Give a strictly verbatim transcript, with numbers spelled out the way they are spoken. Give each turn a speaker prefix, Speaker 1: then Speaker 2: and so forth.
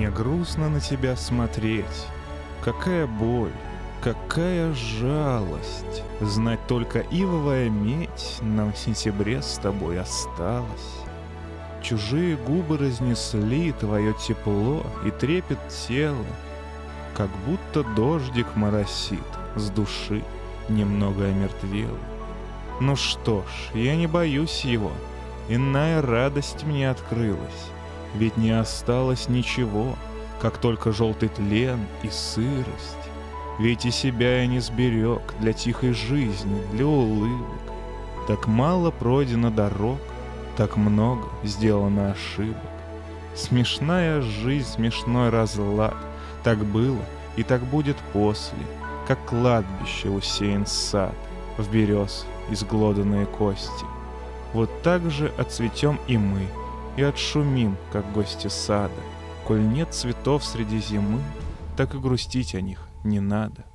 Speaker 1: Мне грустно на тебя смотреть. Какая боль, какая жалость. Знать только ивовая медь нам в сентябре с тобой осталась. Чужие губы разнесли твое тепло и трепет тела, как будто дождик моросит с души, немного омертвела. Ну что ж, я не боюсь его, иная радость мне открылась, ведь не осталось ничего, как только желтый тлен и сырость. Ведь и себя я не сберег для тихой жизни, для улыбок. Так мало пройдено дорог, так много сделано ошибок. Смешная жизнь, смешной разлад. Так было и так будет после, как кладбище усеян сад, в берез изглоданные кости. Вот так же отцветем и мы, и отшумим, как гости сада. Коль нет цветов среди зимы, так и грустить о них не надо.